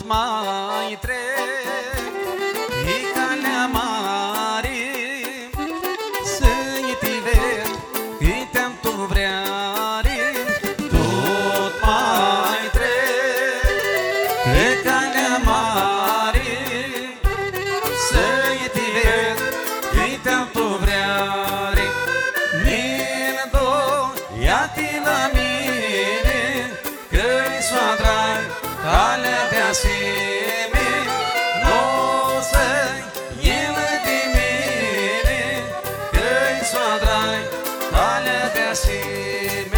mai trec pe calea mare, să-i te ved câte-am tu vreare. Tot mai trec pe calea mare, să-i te ved câte-am tu vreare. Nildo, ia-te la mine, că-i soadra-i calea de asemenea. N-o să-i ielă de mine, că-i soadra-i calea de asemenea.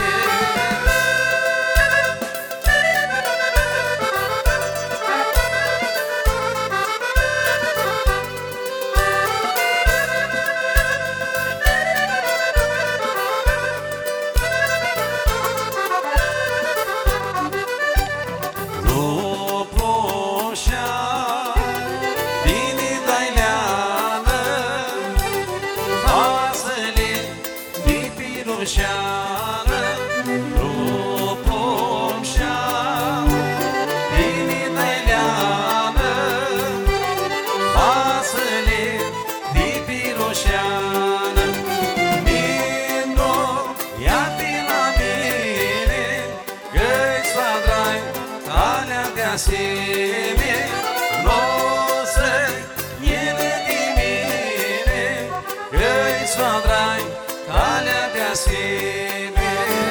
N-o să-i ielă de mine, că-i soadra-i calea de asemenea.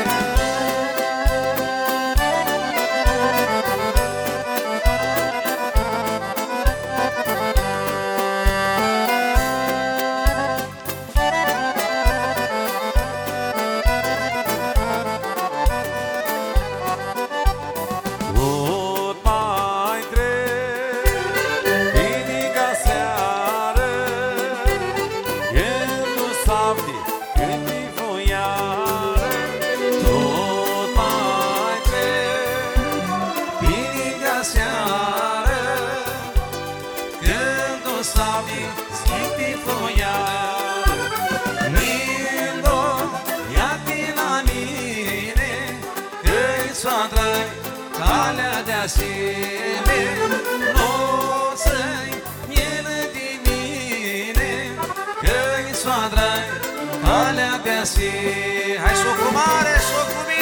Calea de asemenea, n-o să-i ielă de mine, că-i soadra-i calea de asemenea. Hai, socru mare, socru mic!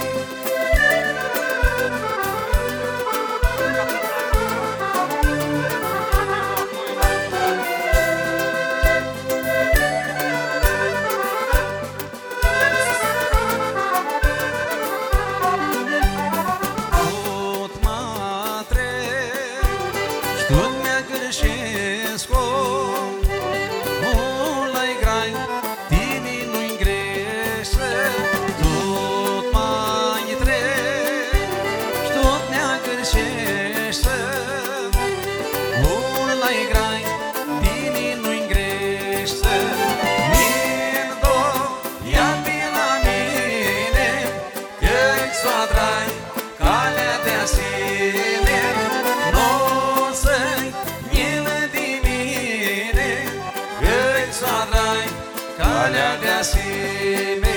Calea de asemenea.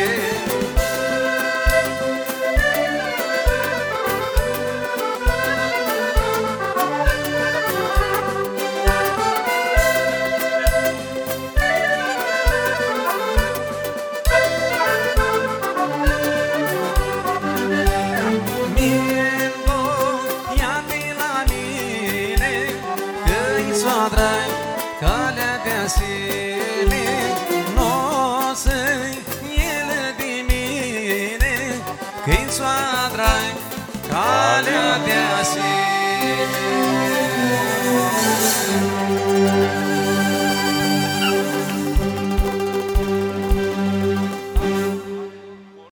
Mindo, ia-te la mine, că-i soadra-i calea de asemenea. Că-i soadra-i calea de asemenea.